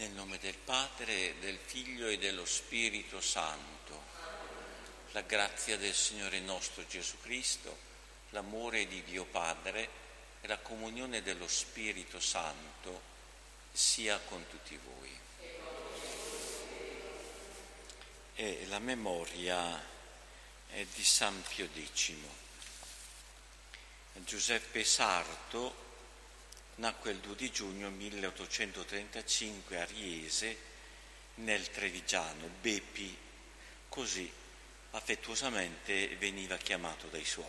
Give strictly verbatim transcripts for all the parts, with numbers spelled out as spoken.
Nel nome del Padre, del Figlio e dello Spirito Santo. La grazia del Signore nostro Gesù Cristo, l'amore di Dio Padre e la comunione dello Spirito Santo sia con tutti voi. E la memoria è di San Pio X. Giuseppe Sarto nacque il due di giugno milleottocentotrentacinque a Riese, nel Trevigiano. Bepi, così affettuosamente veniva chiamato dai suoi,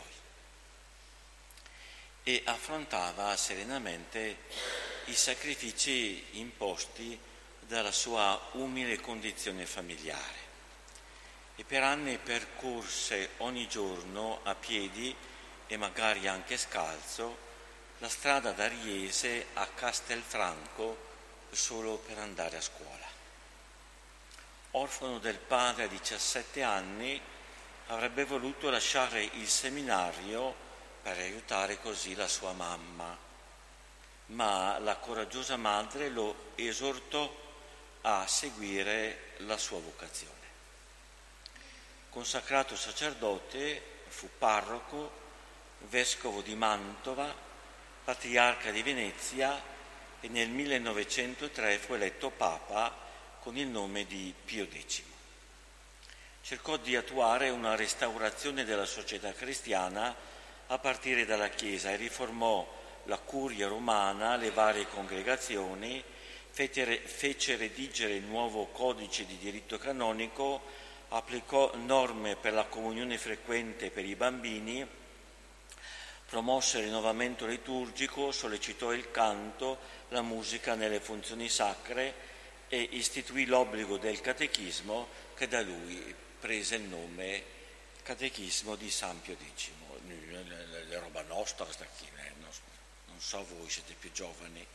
e affrontava serenamente i sacrifici imposti dalla sua umile condizione familiare, e per anni percorse ogni giorno a piedi e magari anche scalzo la strada da Riese a Castelfranco solo per andare a scuola. Orfano del padre a diciassette anni, avrebbe voluto lasciare il seminario per aiutare così la sua mamma, ma la coraggiosa madre lo esortò a seguire la sua vocazione. Consacrato sacerdote, fu parroco, vescovo di Mantova, patriarca di Venezia, e nel millenovecentotre fu eletto papa con il nome di Pio X. Cercò di attuare una restaurazione della società cristiana a partire dalla Chiesa e riformò la curia romana, le varie congregazioni, fece, fece redigere il nuovo codice di diritto canonico, applicò norme per la comunione frequente per i bambini, promosse il rinnovamento liturgico, sollecitò il canto, la musica nelle funzioni sacre e istituì l'obbligo del catechismo, che da lui prese il nome Catechismo di San Pio X. È roba nostra sta qui, non so voi, siete più giovani.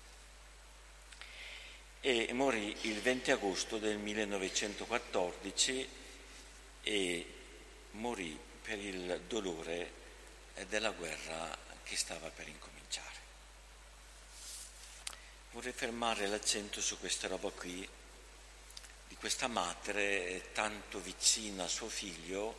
E morì il venti agosto del millenovecentoquattordici e morì per il dolore della guerra che stava per incominciare. Vorrei fermare l'accento su questa roba qui, di questa madre tanto vicina a suo figlio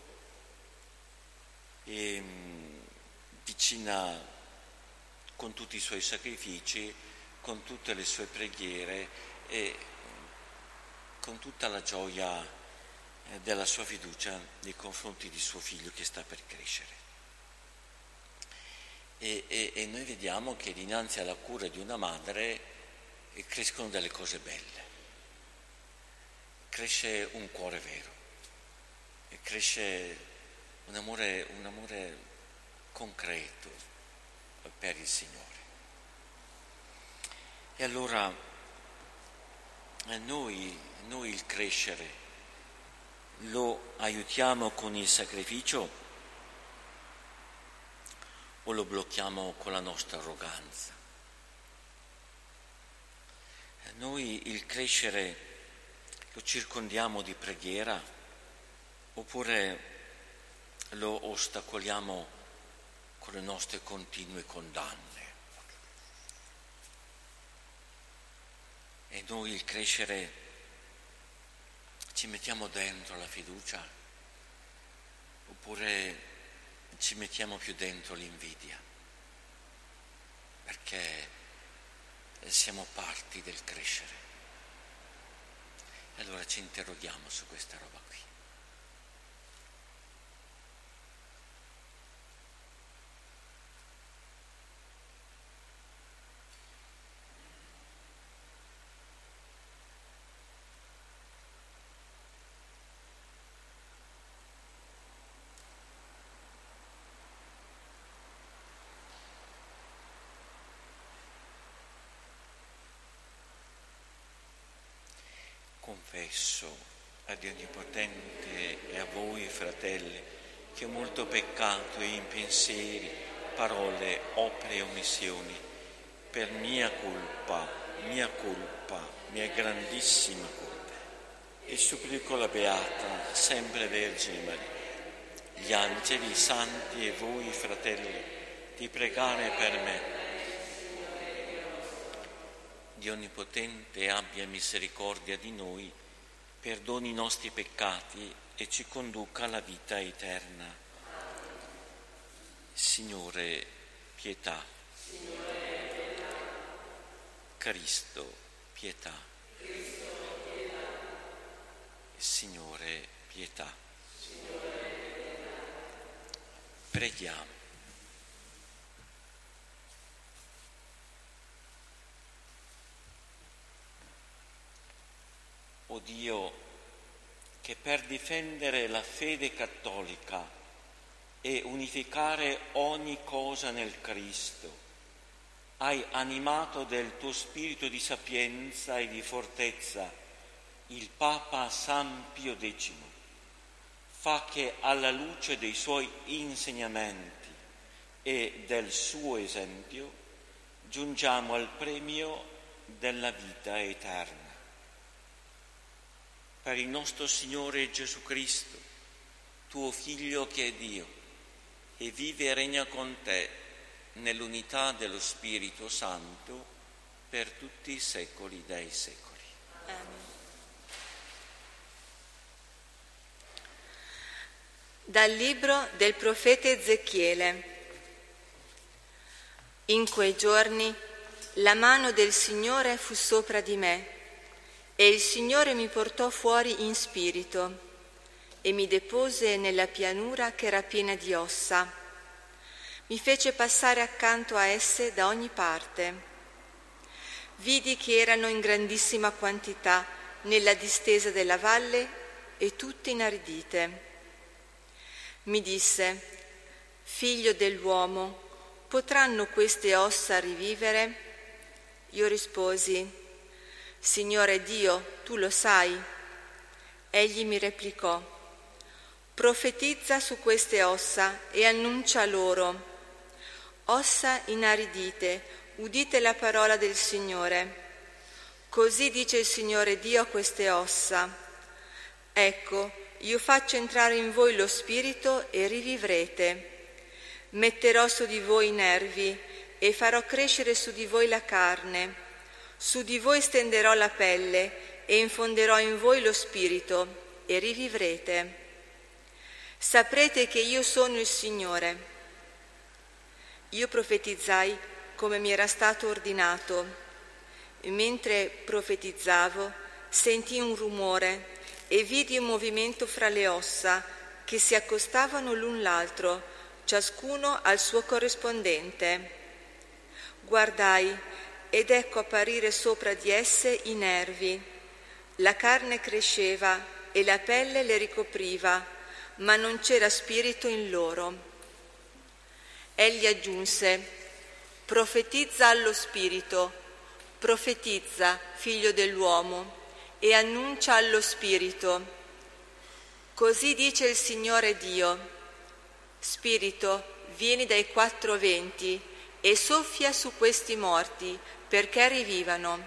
e vicina con tutti i suoi sacrifici, con tutte le sue preghiere e con tutta la gioia della sua fiducia nei confronti di suo figlio che sta per crescere. E, e, e noi vediamo che dinanzi alla cura di una madre crescono delle cose belle, cresce un cuore vero, e cresce un amore, un amore concreto per il Signore. E allora noi, noi il crescere lo aiutiamo con il sacrificio o lo blocchiamo con la nostra arroganza? Noi il crescere lo circondiamo di preghiera oppure lo ostacoliamo con le nostre continue condanne? E noi il crescere ci mettiamo dentro la fiducia oppure ci mettiamo più dentro l'invidia, perché siamo parti del crescere. E allora ci interroghiamo su questa roba qui. Confesso a Dio Onnipotente e a voi, fratelli, che ho molto peccato in pensieri, parole, opere e omissioni, per mia colpa, mia colpa, mia grandissima colpa. E supplico la Beata, sempre Vergine Maria, gli angeli, i santi e voi, fratelli, di pregare per me Dio Onnipotente abbia misericordia di noi, perdoni i nostri peccati e ci conduca alla vita eterna. Signore, pietà. Signore, pietà. Cristo, pietà. Cristo, pietà. Signore, pietà. Signore, pietà. Preghiamo. O Dio, che per difendere la fede cattolica e unificare ogni cosa nel Cristo hai animato del tuo spirito di sapienza e di fortezza il Papa San Pio decimo, fa che alla luce dei suoi insegnamenti e del suo esempio giungiamo al premio della vita eterna. Per il nostro Signore Gesù Cristo, tuo Figlio che è Dio, e vive e regna con te nell'unità dello Spirito Santo per tutti i secoli dei secoli. Amen. Dal libro del profeta Ezechiele. In quei giorni la mano del Signore fu sopra di me, e il Signore mi portò fuori in spirito e mi depose nella pianura che era piena di ossa. Mi fece passare accanto a esse da ogni parte. Vidi che erano in grandissima quantità nella distesa della valle e tutte inaridite. Mi disse: Figlio dell'uomo, potranno queste ossa rivivere? Io risposi: Signore Dio, tu lo sai. Egli mi replicò: profetizza su queste ossa e annuncia loro: ossa inaridite, udite la parola del Signore. Così dice il Signore Dio a queste ossa: ecco, io faccio entrare in voi lo spirito e rivivrete. Metterò su di voi i nervi e farò crescere su di voi la carne. Su di voi stenderò la pelle e infonderò in voi lo spirito e rivivrete. Saprete che io sono il Signore. Io profetizzai come mi era stato ordinato. E mentre profetizzavo, sentii un rumore e vidi un movimento fra le ossa che si accostavano l'un l'altro, ciascuno al suo corrispondente. Guardai ed ecco apparire sopra di esse i nervi. La carne cresceva e la pelle le ricopriva, ma non c'era spirito in loro. Egli aggiunse: profetizza allo spirito, profetizza, figlio dell'uomo, e annuncia allo spirito. Così dice il Signore Dio: Spirito, vieni dai quattro venti e soffia su questi morti perché rivivano.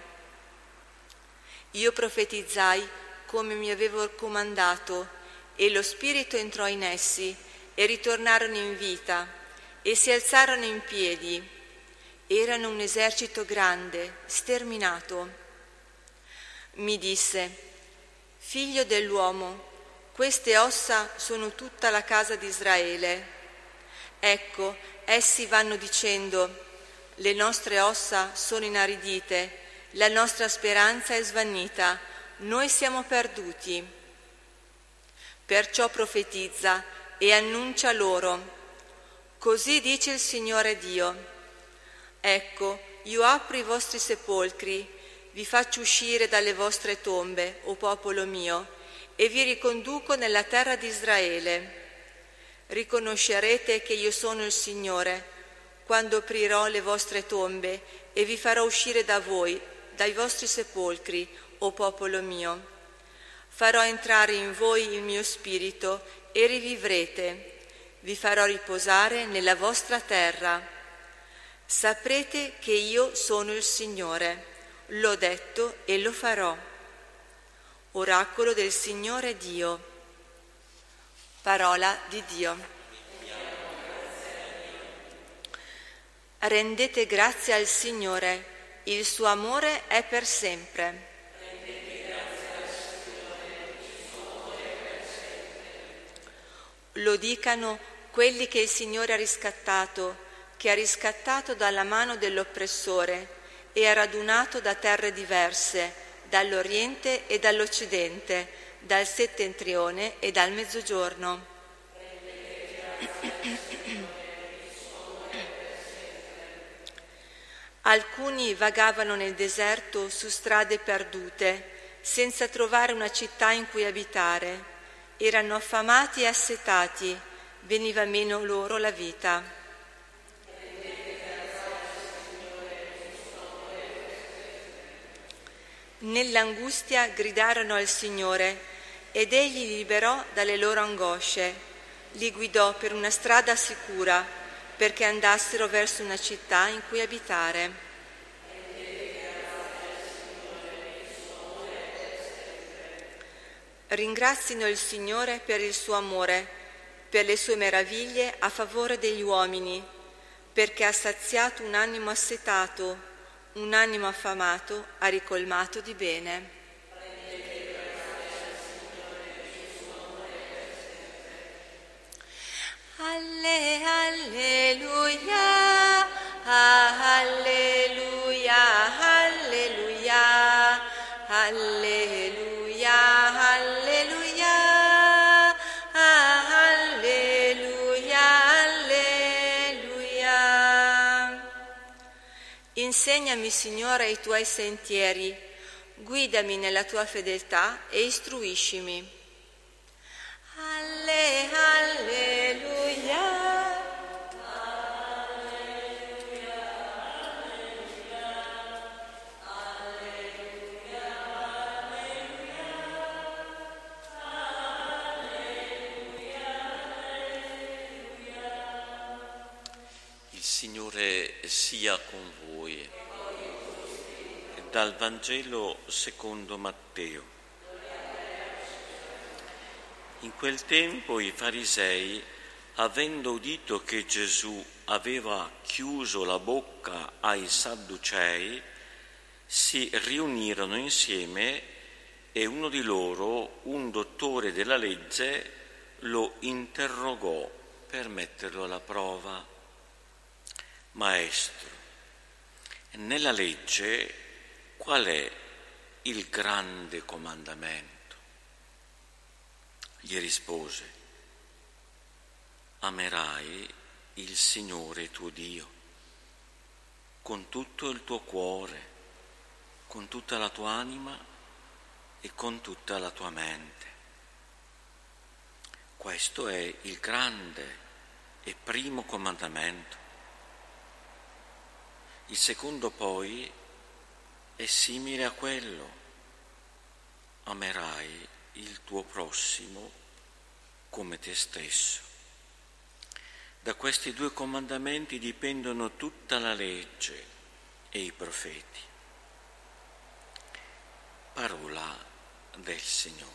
Io profetizzai come mi avevo comandato, e lo spirito entrò in essi e ritornarono in vita e si alzarono in piedi. Erano un esercito grande, sterminato. Mi disse: figlio dell'uomo, queste ossa sono tutta la casa di Israele. Ecco, essi vanno dicendo: le nostre ossa sono inaridite, la nostra speranza è svanita, noi siamo perduti. Perciò profetizza e annuncia loro: così dice il Signore Dio: ecco, io apro i vostri sepolcri, vi faccio uscire dalle vostre tombe, o popolo mio, e vi riconduco nella terra di Israele. Riconoscerete che io sono il Signore quando aprirò le vostre tombe e vi farò uscire da voi, dai vostri sepolcri, o popolo mio. Farò entrare in voi il mio spirito e rivivrete. Vi farò riposare nella vostra terra. Saprete che io sono il Signore. L'ho detto e lo farò. Oracolo del Signore Dio. Parola di Dio. Rendete grazie al Signore, il suo amore è per sempre. Lo dicano quelli che il Signore ha riscattato, che ha riscattato dalla mano dell'oppressore e ha radunato da terre diverse, dall'Oriente e dall'Occidente, dal settentrione e dal mezzogiorno. Alcuni vagavano nel deserto su strade perdute, senza trovare una città in cui abitare. Erano affamati e assetati, veniva meno loro la vita. Nell'angustia gridarono al Signore ed Egli li liberò dalle loro angosce. Li guidò per una strada sicura perché andassero verso una città in cui abitare. Ringrazino il Signore per il suo amore, per le sue meraviglie a favore degli uomini, perché ha saziato un animo assetato, un animo affamato ha ricolmato di bene. Alle, alleluia, alleluia, alleluia, alleluia, alleluia, alleluia, alleluia. Insegnami, Signore, i tuoi sentieri, guidami nella tua fedeltà e istruiscimi. Alle, alleluia. Il Signore sia con voi. Dal Vangelo secondo Matteo. In quel tempo i farisei, avendo udito che Gesù aveva chiuso la bocca ai Sadducei, si riunirono insieme e uno di loro, un dottore della legge, lo interrogò per metterlo alla prova. Maestro, nella legge qual è il grande comandamento? Gli rispose: amerai il Signore tuo Dio con tutto il tuo cuore, con tutta la tua anima e con tutta la tua mente. Questo è il grande e primo comandamento. Il secondo poi è simile a quello: amerai il tuo prossimo come te stesso. Da questi due comandamenti dipendono tutta la legge e i profeti. Parola del Signore.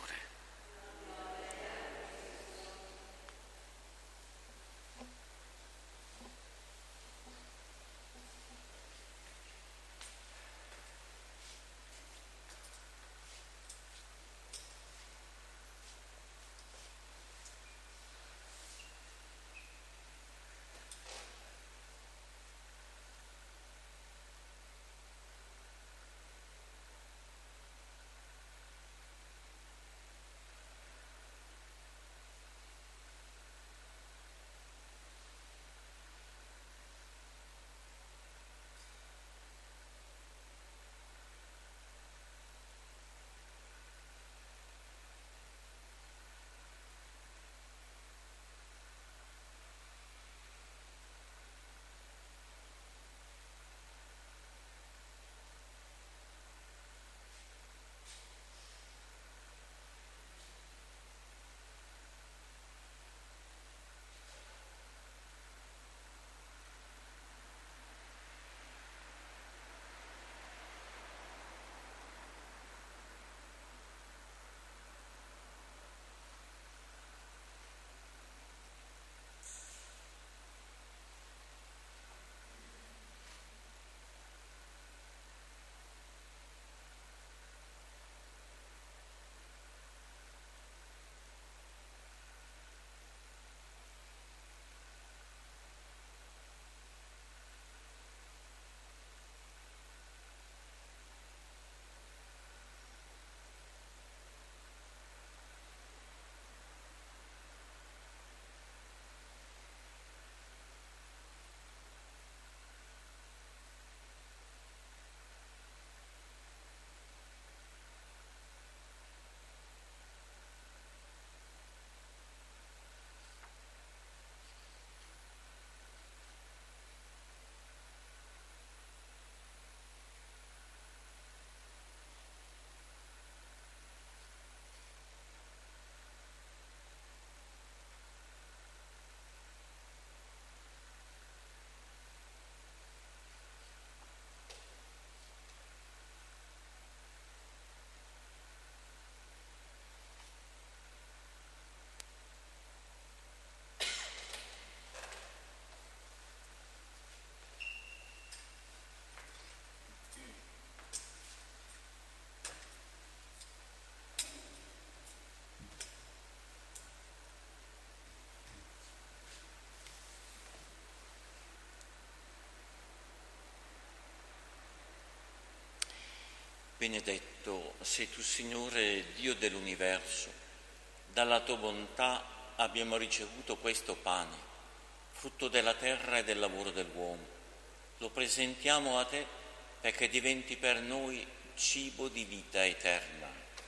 Benedetto sei tu, Signore, Dio dell'universo. Dalla tua bontà abbiamo ricevuto questo pane, frutto della terra e del lavoro dell'uomo. Lo presentiamo a te perché diventi per noi cibo di vita eterna.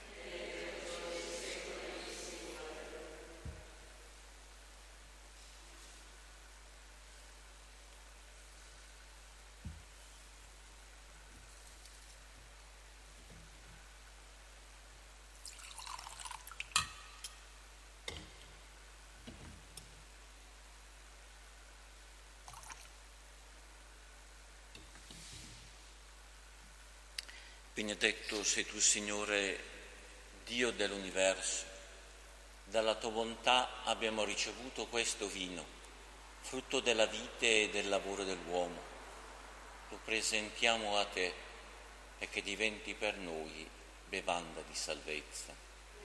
Benedetto sei tu, Signore, Dio dell'universo. Dalla tua bontà abbiamo ricevuto questo vino, frutto della vite e del lavoro dell'uomo. Lo presentiamo a te perché diventi per noi bevanda di salvezza.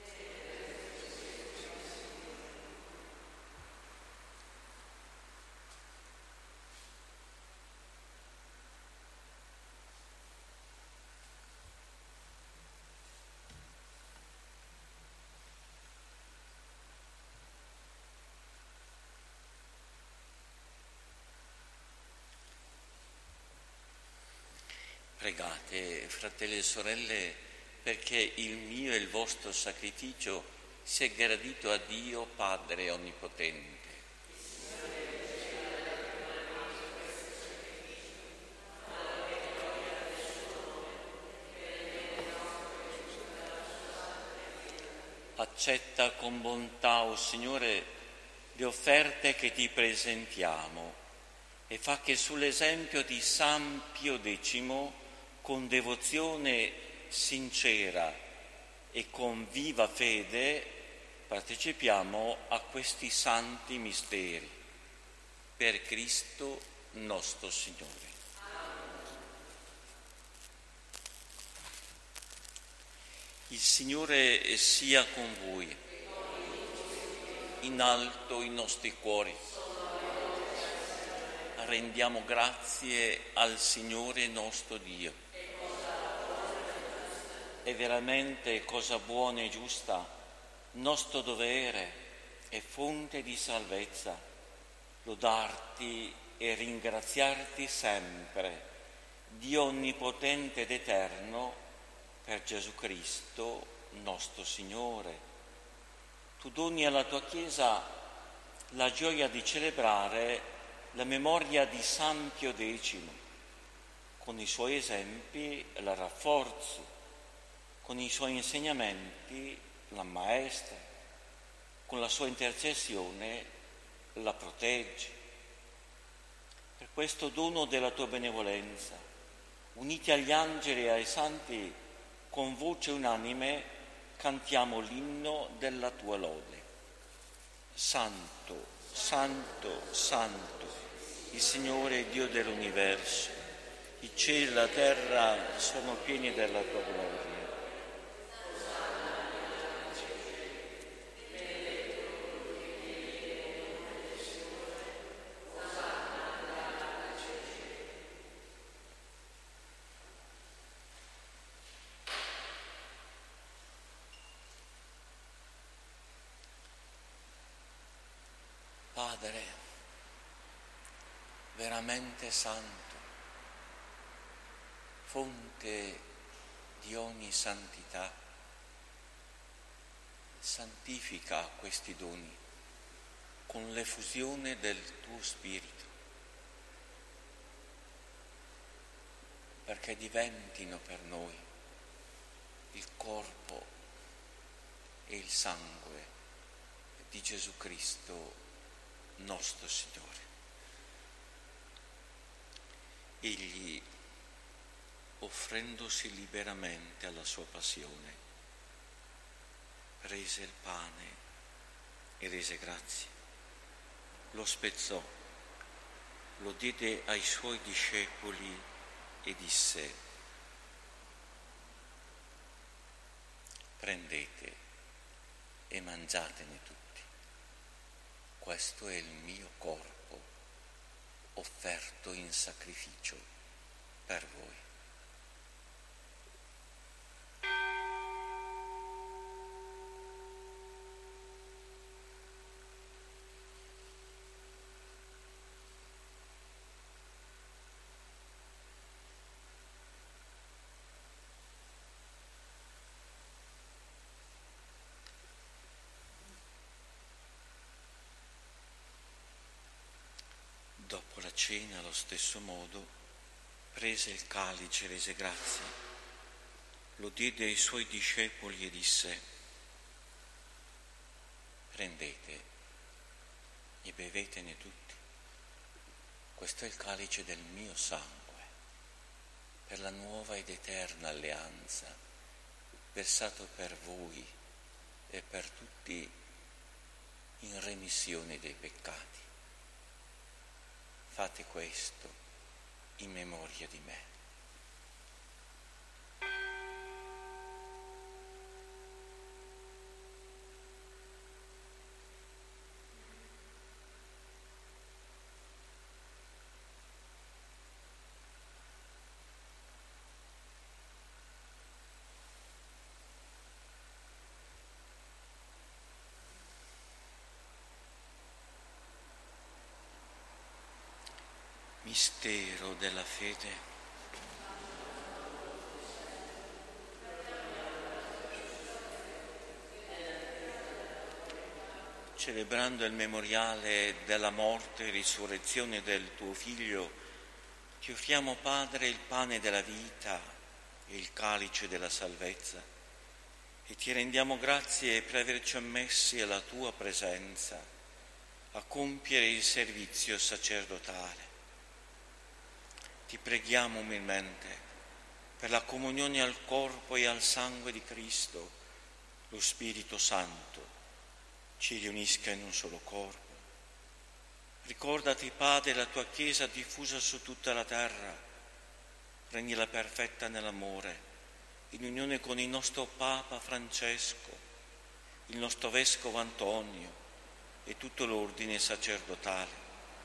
Pregate, fratelli e sorelle, perché il mio e il vostro sacrificio sia gradito a Dio Padre Onnipotente. Accetta con bontà, o Signore, le offerte che ti presentiamo e fa che sull'esempio di San Pio X, con devozione sincera e con viva fede, partecipiamo a questi santi misteri. Per Cristo nostro Signore. Il Signore sia con voi. In alto i nostri cuori. Rendiamo grazie al Signore nostro Dio. È veramente cosa buona e giusta, nostro dovere e fonte di salvezza, lodarti e ringraziarti sempre, Dio onnipotente ed eterno, per Gesù Cristo, nostro Signore. Tu doni alla tua Chiesa la gioia di celebrare la memoria di San Pio X. Con i suoi esempi la rafforzi, con i suoi insegnamenti la maestra, con la sua intercessione la proteggi. Per questo dono della tua benevolenza, uniti agli angeli e ai santi, con voce unanime cantiamo l'inno della tua lode. Santo, santo, santo, il Signore Dio dell'universo, i cieli e la terra sono pieni della tua gloria. Padre, veramente santo, fonte di ogni santità, santifica questi doni con l'effusione del tuo Spirito, perché diventino per noi il corpo e il sangue di Gesù Cristo, nostro Signore. Egli, offrendosi liberamente alla sua passione, prese il pane e rese grazie, lo spezzò, lo diede ai suoi discepoli e disse: prendete e mangiatene tutti. Questo è il mio corpo, offerto in sacrificio per voi. cena, allo stesso modo, prese il calice e rese grazie, lo diede ai suoi discepoli e disse: prendete e bevetene tutti, questo è il calice del mio sangue, per la nuova ed eterna alleanza, versato per voi e per tutti in remissione dei peccati. Fate questo in memoria di me. Mistero della fede. Celebrando il memoriale della morte e risurrezione del tuo Figlio, ti offriamo, Padre, il pane della vita e il calice della salvezza, e ti rendiamo grazie per averci ammessi alla tua presenza a compiere il servizio sacerdotale. Ti preghiamo umilmente per la comunione al corpo e al sangue di Cristo, lo Spirito Santo ci riunisca in un solo corpo. Ricordati, Padre, la tua Chiesa diffusa su tutta la terra, rendila perfetta nell'amore, in unione con il nostro Papa Francesco, il nostro Vescovo Antonio e tutto l'ordine sacerdotale.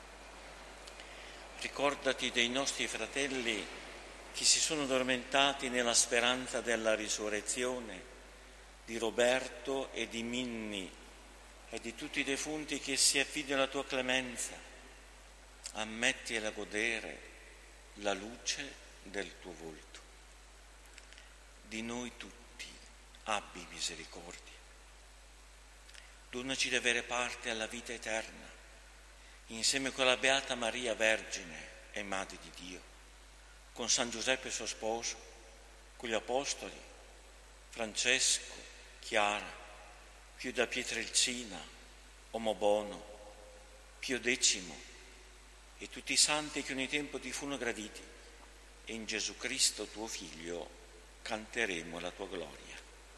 Ricordati dei nostri fratelli che si sono addormentati nella speranza della risurrezione, di Roberto e di Minni e di tutti i defunti che si affidano alla tua clemenza. Ammettili a godere la luce del tuo volto. Di noi tutti abbi misericordia. Donaci di avere parte alla vita eterna, insieme con la Beata Maria Vergine e Madre di Dio, con San Giuseppe suo sposo, con gli Apostoli, Francesco, Chiara, Pio da Pietrelcina, Omobono, Pio Decimo e tutti i santi che ogni tempo ti furono graditi, e in Gesù Cristo tuo Figlio canteremo la tua gloria.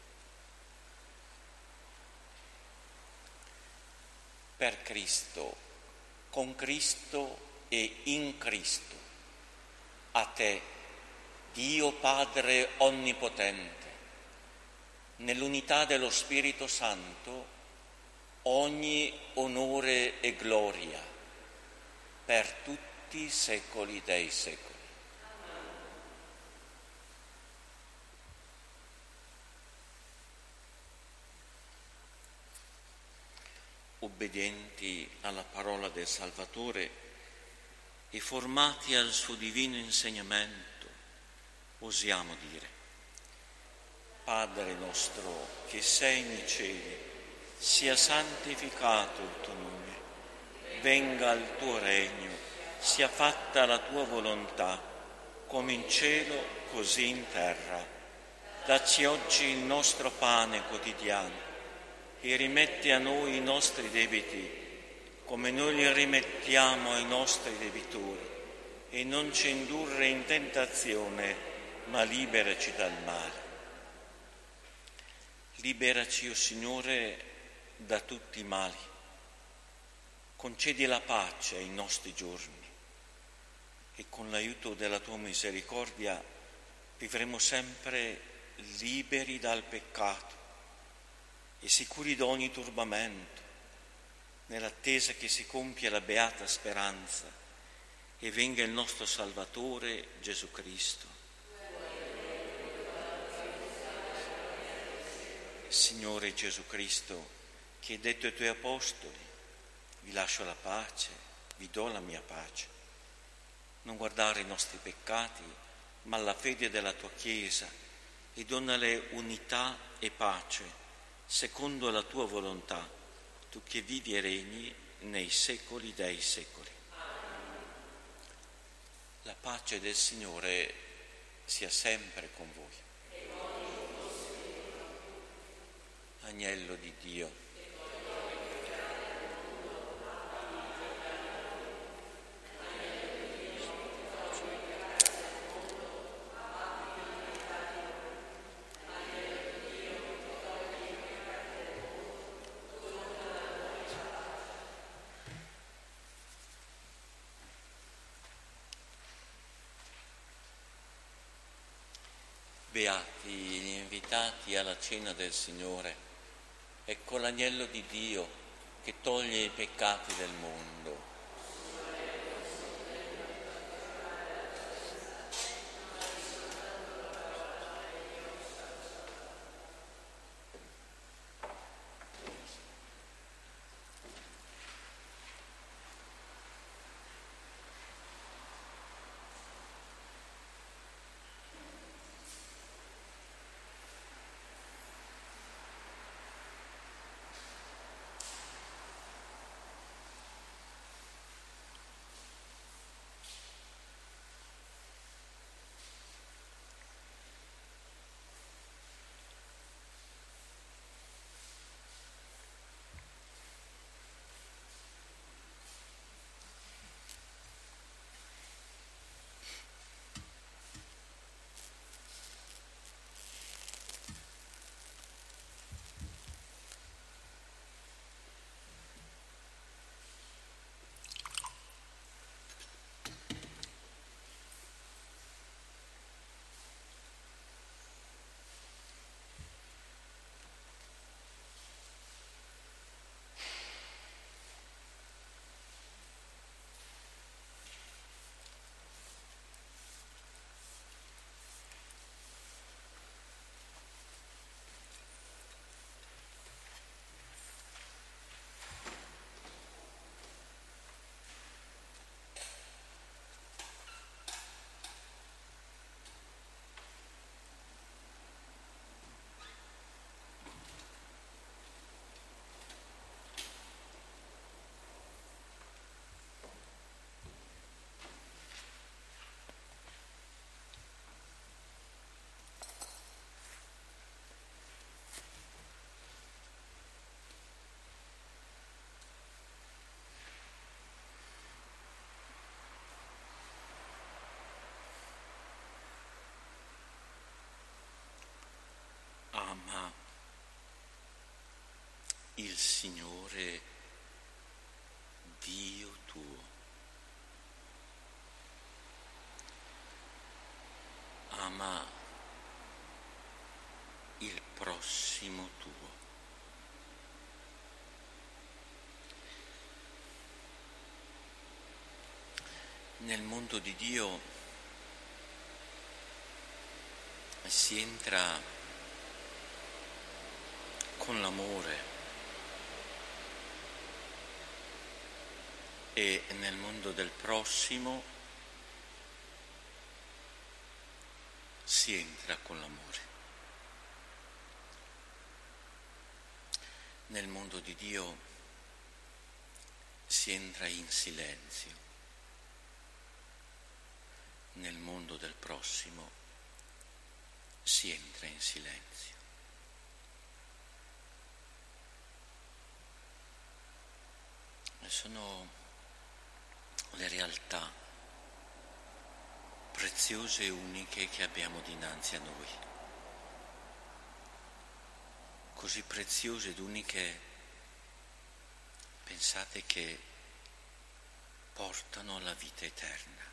Per Cristo, con Cristo e in Cristo, a te, Dio Padre Onnipotente, nell'unità dello Spirito Santo, ogni onore e gloria per tutti i secoli dei secoli. Obbedienti alla parola del Salvatore e formati al suo divino insegnamento, osiamo dire: Padre nostro che sei nei cieli, sia santificato il tuo nome, venga il tuo regno, sia fatta la tua volontà, come in cielo così in terra. Dacci oggi il nostro pane quotidiano e rimetti a noi i nostri debiti, come noi li rimettiamo ai nostri debitori, e non ci indurre in tentazione, ma liberaci dal male. Liberaci, o Signore, da tutti i mali. Concedi la pace ai nostri giorni e con l'aiuto della tua misericordia vivremo sempre liberi dal peccato e sicuri da ogni turbamento, nell'attesa che si compia la beata speranza e venga il nostro Salvatore Gesù Cristo. Signore Gesù Cristo, che hai detto ai tuoi apostoli: vi lascio la pace, vi do la mia pace. Non guardare i nostri peccati, ma la fede della tua Chiesa, e donale unità e pace, secondo la tua volontà, tu che vivi e regni nei secoli dei secoli. La pace del Signore sia sempre con voi. Agnello di Dio. Beati gli invitati alla cena del Signore. Ecco l'agnello di Dio che toglie i peccati del mondo. Ama il Signore Dio tuo. Ama il prossimo tuo. Nel mondo di Dio si entra con l'amore e nel mondo del prossimo si entra con l'amore. Nel mondo di Dio si entra in silenzio, nel mondo del prossimo si entra in silenzio. Sono le realtà preziose e uniche che abbiamo dinanzi a noi, così preziose ed uniche, pensate, che portano alla vita eterna.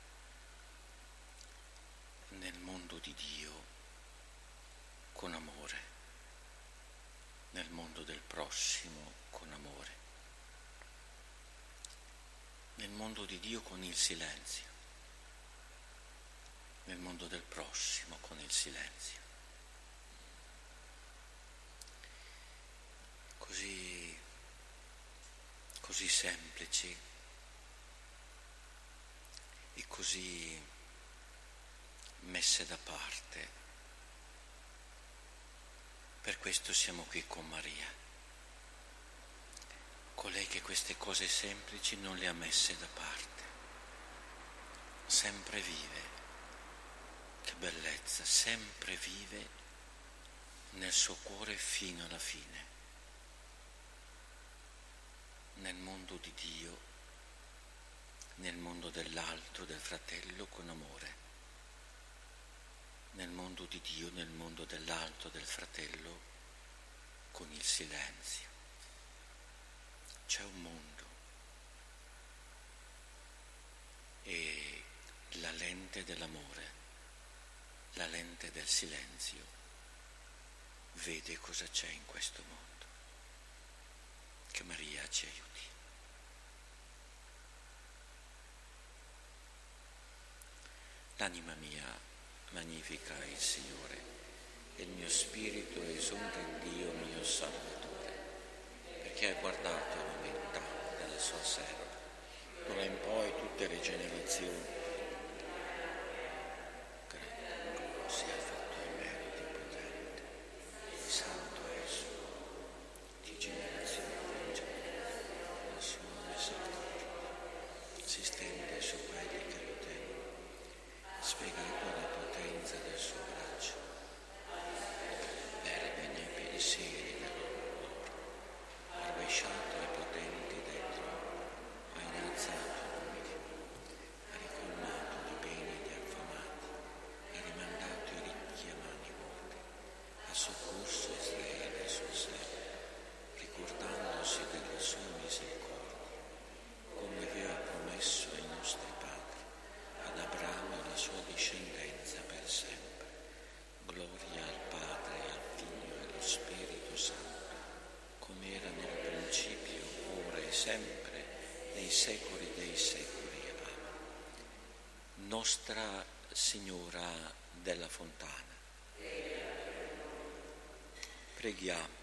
Nel mondo di Dio con amore, nel mondo del prossimo con amore, nel mondo di Dio con il silenzio, nel mondo del prossimo con il silenzio. Così, così semplici e così messe da parte. Per questo siamo qui con Maria, colei che queste cose semplici non le ha messe da parte. sempre vive, che bellezza, sempre vive nel suo cuore fino alla fine, nel mondo di Dio, nel mondo dell'altro, del fratello con amore, nel mondo di Dio, nel mondo dell'altro, del fratello con il silenzio. C'è un mondo e la lente dell'amore, la lente del silenzio, vede cosa c'è in questo mondo. Che Maria ci aiuti. L'anima mia magnifica il Signore e il mio spirito esulta in Dio mio Salvatore, perché ha guardato l'umiltà della sua serva. D'ora in poi tutte le generazioni credo sia fatto i meriti potenti, santo esso, di generazione in generazione, la sua misericordia si stende su quelli che lo temono, spiegato la potenza del suo braccio, erbe nei pensieri del loro, ha rovesciato i potenti dentro, ha innalzato l'umile, ha ricolmato di beni gli affamati, ha rimandato i ricchi a mani vuote, ha soccorso Israele suo servo, ricordandosi della sua misericordia, come aveva promesso ai nostri padri, ad Abramo e alla sua discendenza per sempre. Gloria al Padre, al Figlio e allo Spirito Santo, come era nel principio, ora e sempre, nei secoli dei secoli. Amen. Nostra Signora della Fontana. Preghiamo.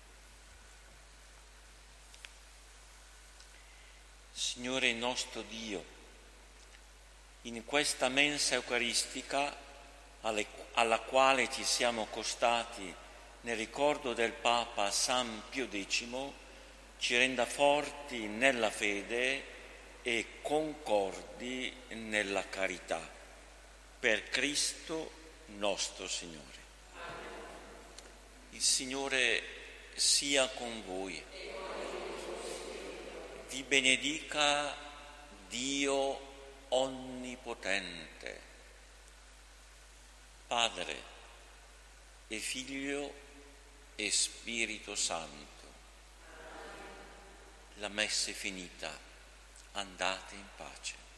Signore nostro Dio, in questa mensa eucaristica alle, alla quale ci siamo accostati nel ricordo del Papa San Pio X, ci renda forti nella fede e concordi nella carità. Per Cristo nostro Signore. Il Signore sia con voi. Vi benedica Dio Onnipotente, Padre e Figlio e Spirito Santo. La messa è finita, andate in pace.